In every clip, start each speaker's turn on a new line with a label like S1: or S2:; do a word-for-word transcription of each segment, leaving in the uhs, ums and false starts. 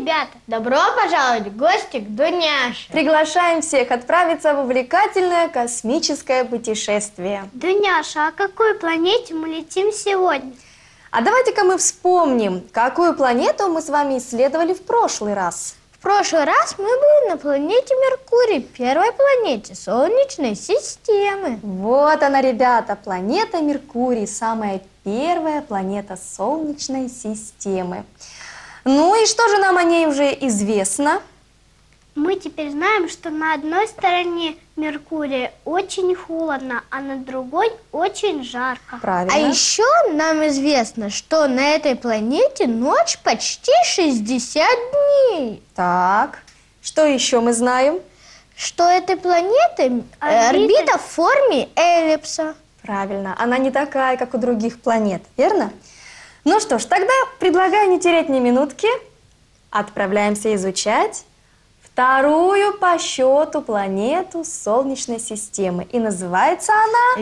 S1: ребята! Добро пожаловать в гости к Дуняше!
S2: Приглашаем всех отправиться в увлекательное космическое путешествие.
S1: Дуняша, а к какой планете мы летим сегодня?
S2: А давайте-ка мы вспомним, какую планету мы с вами исследовали в прошлый раз.
S1: В прошлый раз мы были на планете Меркурий, первой планете Солнечной системы.
S2: Вот она, ребята, планета Меркурий, самая первая планета Солнечной системы. Ну и что же нам о ней уже известно?
S1: Мы теперь знаем, что на одной стороне Меркурия очень холодно, а на другой очень жарко.
S2: Правильно.
S1: А еще нам известно, что на этой планете ночь почти шестьдесят дней.
S2: Так, что еще мы знаем?
S1: Что этой планеты орбита, орбита в форме эллипса.
S2: Правильно, она не такая, как у других планет, верно? Ну что ж, тогда предлагаю не терять ни минутки. Отправляемся изучать вторую по счету планету Солнечной системы. И называется она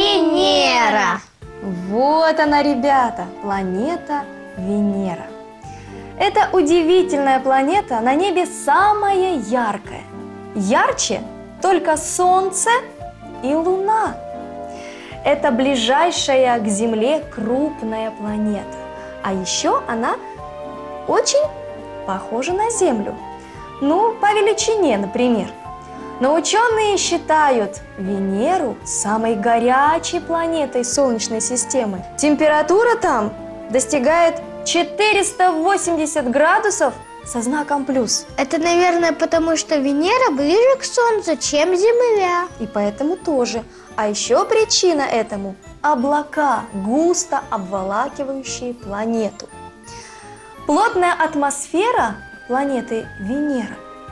S1: Венера.
S2: Вот она, ребята, планета Венера. Это удивительная планета, на небе самая яркая. Ярче только Солнце и Луна. Это ближайшая к Земле крупная планета. А еще она очень похожа на Землю. Ну, по величине, например. Но ученые считают Венеру самой горячей планетой Солнечной системы. Температура там достигает четыреста восемьдесят градусов со знаком плюс.
S1: Это, наверное, потому что Венера ближе к Солнцу, чем Земля.
S2: И поэтому тоже. А еще причина этому – облака, густо обволакивающие планету. Плотная атмосфера планеты Венера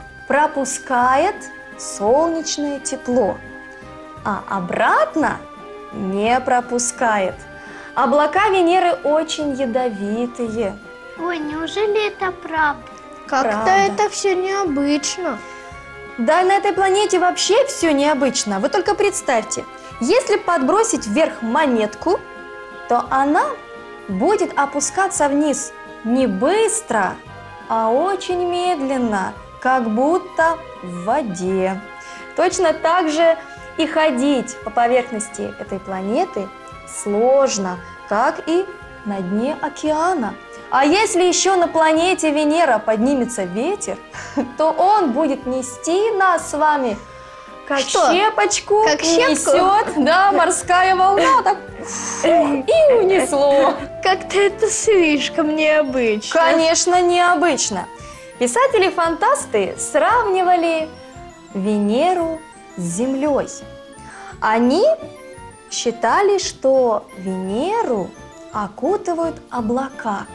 S2: пропускает солнечное тепло, а обратно не пропускает. Облака Венеры очень ядовитые.
S1: Ой, неужели это правда? Как-то это все необычно.
S2: Да, на этой планете вообще все необычно. Вы только представьте, если подбросить вверх монетку, то она будет опускаться вниз не быстро, а очень медленно, как будто в воде. Точно так же и ходить по поверхности этой планеты сложно, как и на дне океана. А если еще на планете Венера поднимется ветер, то он будет нести нас с вами как Что? щепочку,
S1: как
S2: несет, да, морская волна, так и унесло.
S1: Как-то это слишком необычно.
S2: Конечно, необычно. Писатели-фантасты сравнивали Венеру с Землей. Они считали, что Венеру окутывают облака.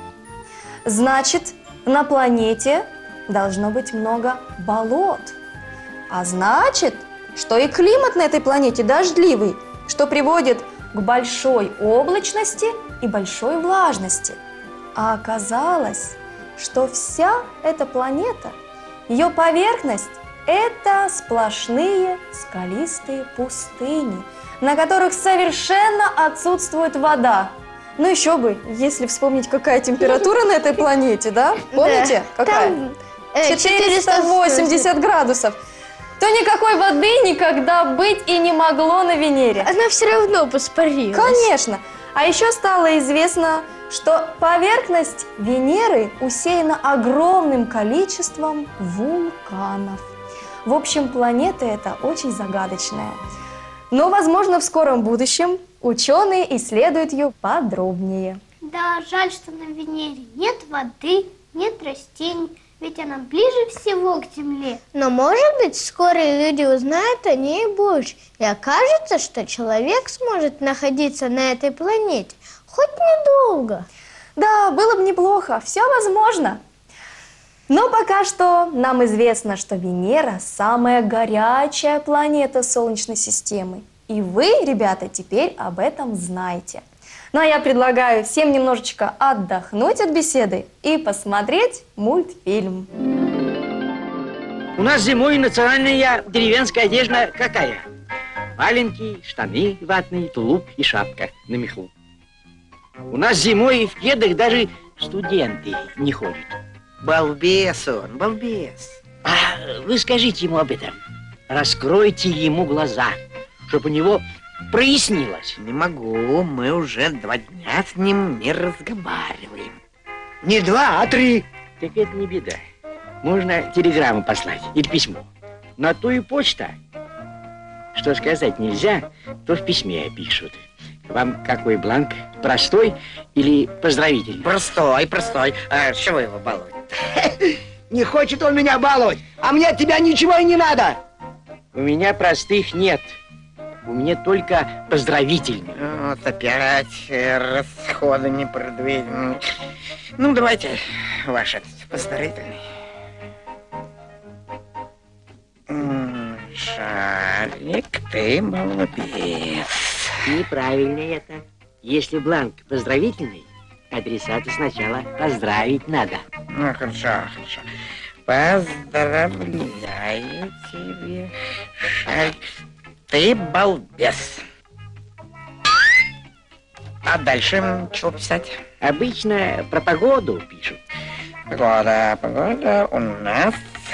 S2: Значит, на планете должно быть много болот. А значит, что и климат на этой планете дождливый, что приводит к большой облачности и большой влажности. А оказалось, что вся эта планета, ее поверхность – это сплошные скалистые пустыни, на которых совершенно отсутствует вода. Ну еще бы, если вспомнить, какая температура на этой планете, да? Помните,
S1: да,
S2: какая?
S1: Там, э,
S2: четыреста восемьдесят градусов. То никакой воды никогда быть и не могло на Венере.
S1: Она все равно воспарилась.
S2: Конечно. А еще стало известно, что поверхность Венеры усеяна огромным количеством вулканов. В общем, планета эта очень загадочная. Но, возможно, в скором будущем ученые исследуют ее подробнее.
S1: Да, жаль, что на Венере нет воды, нет растений, ведь она ближе всего к Земле. Но, может быть, вскоре люди узнают о ней больше, и окажется, что человек сможет находиться на этой планете хоть недолго.
S2: Да, было бы неплохо, все возможно. Но пока что нам известно, что Венера – самая горячая планета Солнечной системы. И вы, ребята, теперь об этом знаете. Ну а я предлагаю всем немножечко отдохнуть от беседы и посмотреть мультфильм.
S3: У нас зимой национальная деревенская одежда какая? Валенки, штаны ватные, тулуп и шапка на меху. У нас зимой в кедах даже студенты не ходят.
S4: Балбес он, балбес.
S3: А вы скажите ему об этом. Раскройте ему глаза, чтобы у него прояснилось.
S4: Не могу, мы уже два дня с ним не разговариваем.
S5: Не два, а три.
S3: Так это не беда. Можно телеграмму послать или письмо. На то и почта. Что сказать нельзя, то в письме пишут. Вам какой бланк? Простой или поздравительный?
S4: Простой, простой. А что вы его балуете?
S5: Не хочет он меня баловать, а мне от тебя ничего и не надо.
S3: У меня простых нет. У меня только поздравительные.
S4: Вот опять э, расходы не продвинем. Ну, давайте ваш этот поздравительный. М, Шарик, ты молодец.
S3: Неправильно это. Если бланк поздравительный, адресата сначала поздравить надо.
S4: Ну, хорошо, хорошо. Поздравляю тебя, Шарик. Ты балбес. А дальше что писать?
S3: Обычно про погоду пишут.
S4: Погода, погода у нас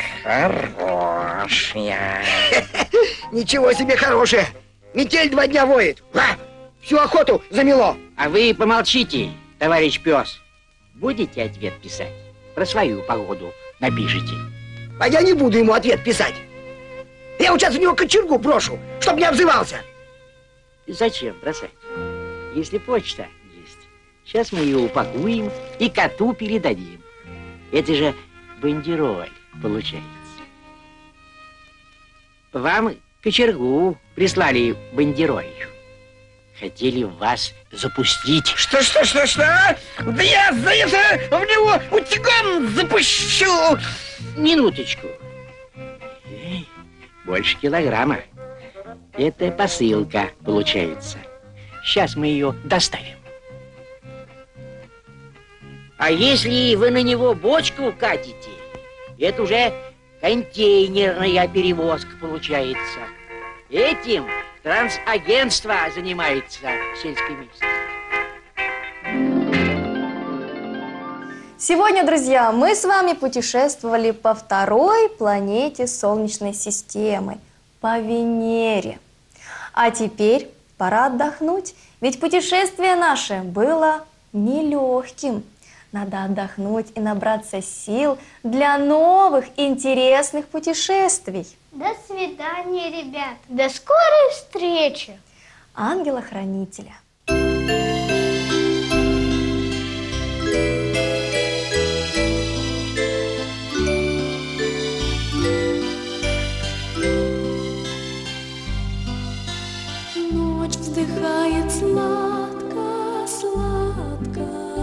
S4: хорошая.
S5: Ничего себе хорошее. Метель два дня воет. А, всю охоту замело.
S3: А вы помолчите, товарищ пес. Будете ответ писать? Про свою погоду напишите.
S5: А я не буду ему ответ писать. Я вот сейчас у него кочергу брошу, чтоб не обзывался.
S3: Зачем бросать? Если почта есть, сейчас мы ее упакуем и коту передадим. Это же бандероль получается. Вам кочергу прислали бандеролью. Хотели вас запустить.
S4: Что, что, что, что? Да я за это в него утюгом запущу.
S3: Минуточку. Эй, больше килограмма. Это посылка получается. Сейчас мы ее доставим. А если вы на него бочку катите, это уже контейнерная перевозка получается. Этим трансагентство занимается в сельской местности.
S2: Сегодня, друзья, мы с вами путешествовали по второй планете Солнечной системы, по Венере. А теперь пора отдохнуть, ведь путешествие наше было нелегким. Надо отдохнуть и набраться сил для новых интересных путешествий.
S1: До свидания, ребят. До скорой встречи.
S2: Ангела-хранителя.
S6: Ночь вздыхает сладко, сладко,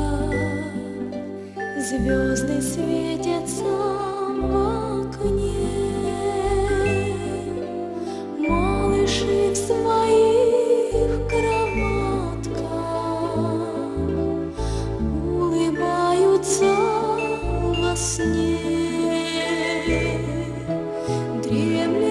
S6: звезды светятся в окне, малыши в своих кроватках улыбаются во сне. Древние